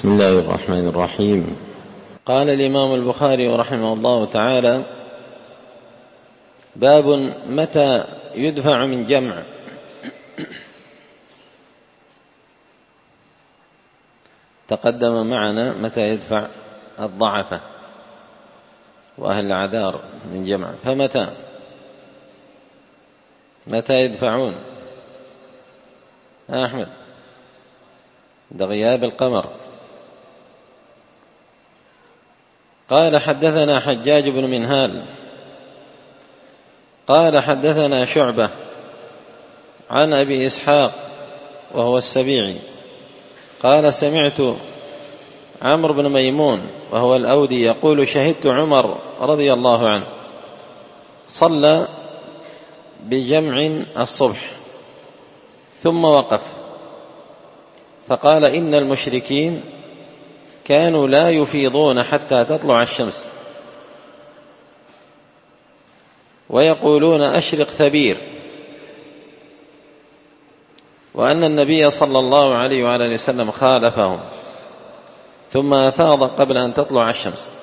بسم الله الرحمن الرحيم. قال الإمام البخاري رحمه الله تعالى: باب متى يدفع من جمع. تقدم معنا متى يدفع الضعفة وأهل العذار من جمع، متى يدفعون؟ أحمد، ده غياب القمر. قال: حدثنا حجاج بن منهال قال: حدثنا شعبة عن أبي إسحاق وهو السبيعي قال: سمعت عمرو بن ميمون وهو الأودي يقول: شهدت عمر رضي الله عنه صلى بجمع الصبح ثم وقف فقال: إن المشركين كانوا لا يفيضون حتى تطلع الشمس ويقولون: أشرق ثبير، وأن النبي صلى الله عليه وعلى وسلم خالفهم ثم أفاض قبل أن تطلع الشمس.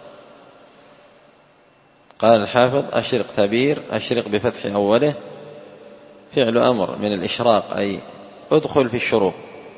قال الحافظ: أشرق ثبير، أشرق بفتح أوله فعل أمر من الإشراق، أي ادخل في الشروق.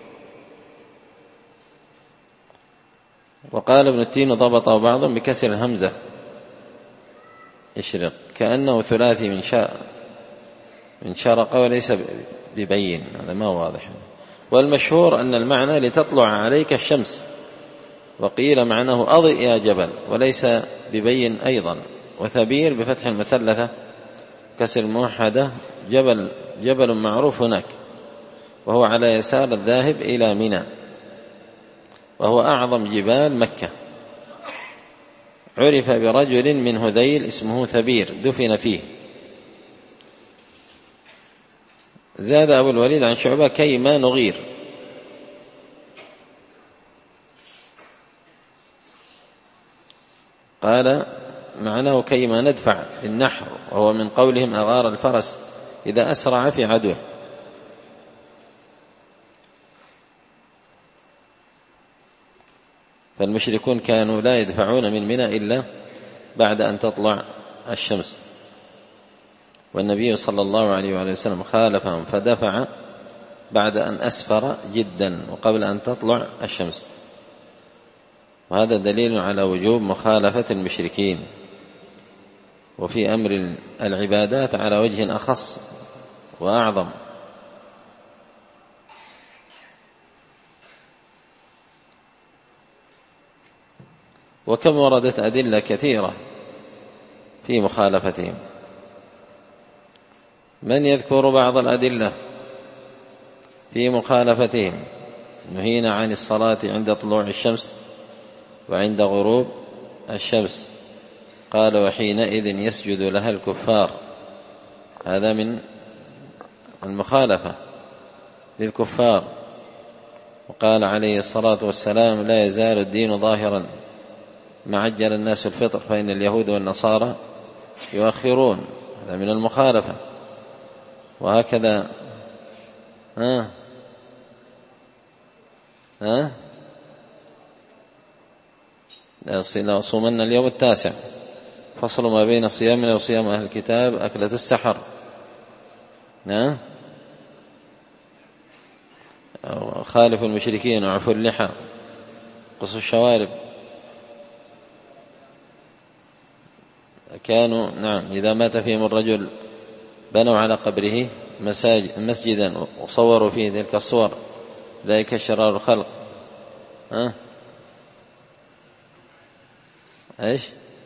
وقال ابن التين: ضبطه بعضهم بكسر الهمزة اشرق، كأنه ثلاثي من شرق وليس ببين، هذا ما واضح. والمشهور أن المعنى لتطلع عليك الشمس، وقيل معناه أضئ يا جبل، وليس ببين أيضا. وثبير بفتح المثلثة كسر الموحدة جبل معروف هناك، وهو على يسار الذاهب إلى منى، وهو أعظم جبال مكة. عرف برجل من هذيل اسمه ثبير دفن فيه. زاد أبو الوليد عن شعبة: كيما نغير. قال معناه كيما ندفع للنحر، وهو من قولهم: أغار الفرس إذا أسرع في عدوه. فالمشركون كانوا لا يدفعون من منى إلا بعد أن تطلع الشمس، والنبي صلى الله عليه وسلم خالفهم فدفع بعد أن أسفر جدا وقبل أن تطلع الشمس. وهذا دليل على وجوب مخالفة المشركين، وفي أمر العبادات على وجه أخص وأعظم. وكم وردت أدلة كثيرة في مخالفتهم. من يذكر بعض الأدلة في مخالفتهم؟ نهينا عن الصلاة عند طلوع الشمس وعند غروب الشمس. قال: وحينئذ يسجد لها الكفار. هذا من المخالفة للكفار. وقال عليه الصلاة والسلام: لا يزال الدين ظاهرا ما عجل الناس الفطر فإن اليهود والنصارى يؤخرون. هذا من المخالفة. وهكذا لا صومنا اليوم التاسع، فصل ما بين صيامنا وصيام أهل الكتاب أكلة السحر. خالف المشركين وعفو اللحى، قص الشوارب. كانوا إذا مات فيهم الرجل بنوا على قبره مسجدا وصوروا فيه تلك الصور، أولئك شرار الخلق. ايش؟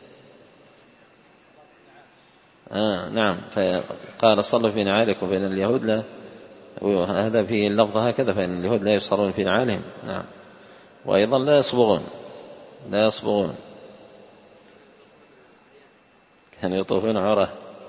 نعم. فقال: صلوا في نعالكم فإن اليهود لا، هذا في اللفظ هكذا، فإن اليهود لا يصلون في نعالهم. نعم. وأيضا لا يصبغون، كانوا يطوفون عراه.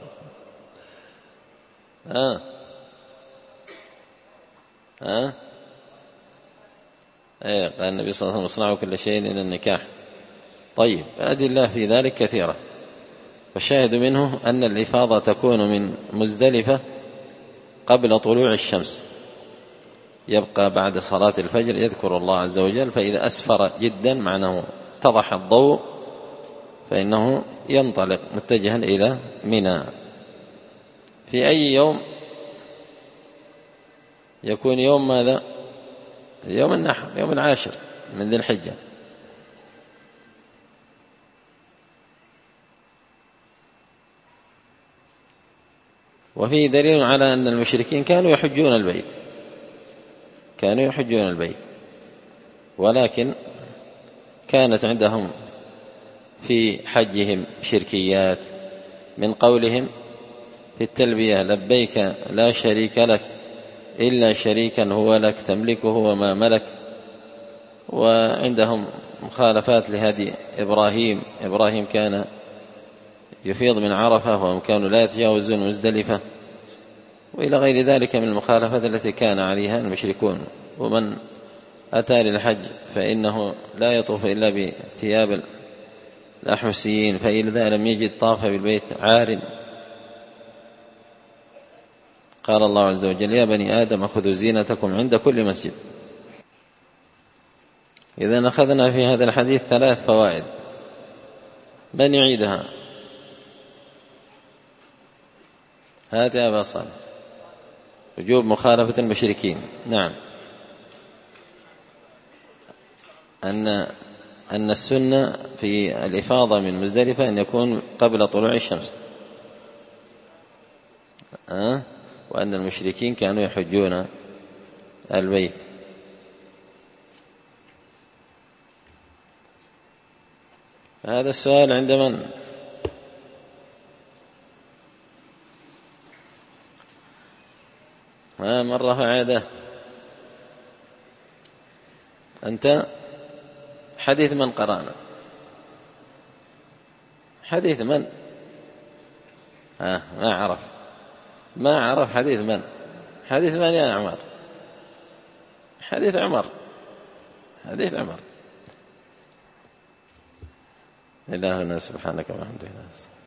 قال النبي صلى الله عليه وسلم: اصنعوا كل شيء إلى النكاح. طيب، أدلة في ذلك كثيرة. والشاهد منه أن الإفاضة تكون من مزدلفة قبل طلوع الشمس، يبقى بعد صلاة الفجر يذكر الله عز وجل، فإذا أسفر جدا معناه اتضح الضوء فإنه ينطلق متجها إلى منى. في أي يوم يكون؟ يوم ماذا؟ يوم النحر، يوم 10 من ذي الحجة. وفيه دليل على أن المشركين كانوا يحجون البيت، ولكن كانت عندهم في حجهم شركيات، من قولهم في التلبية: لبيك لا شريك لك إلا شريكا هو لك تملكه وما ملك. وعندهم مخالفات لهدي إبراهيم كان يفيض من عرفة، وهم كانوا لا يتجاوزون مزدلفة، وإلى غير ذلك من المخالفات التي كان عليها المشركون. ومن أتى للحج فإنه لا يطوف إلا بثياب الأحمسيين، فإذا لم يجد طاف بالبيت عار. قال الله عز وجل: يا بني آدم خذوا زينتكم عند كل مسجد. إذن أخذنا في هذا الحديث 3 فوائد، من يعيدها؟ هات يا أبا صالح. وجوب مخالفة المشركين. نعم. أن السنة في الإفاضة من مزدلفة أن يكون قبل طلوع الشمس، وأن المشركين كانوا يحجون البيت. هذا السؤال عند من؟ من رفع يده؟ أنت؟ حديث من قرأنا؟ حديث من؟ ما عرف حديث من؟ حديث من يا عمر؟ حديث عمر. إلهنا سبحانك وبحمدك.